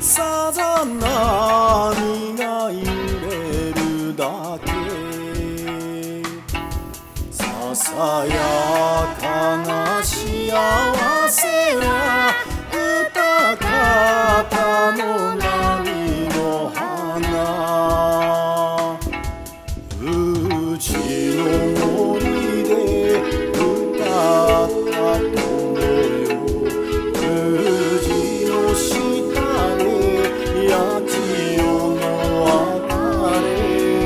さざ波が揺れるだけささやかな幸せは歌方の波の花うちの森で歌った友よ藤の下で八千代の別れ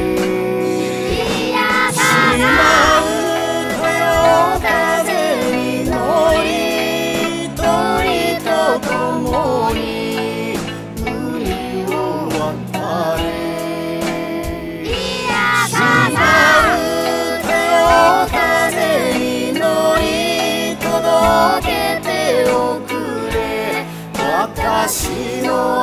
島歌よ風に乗り鳥と共に海を渡れ島歌よ風に乗り届けておくれ私の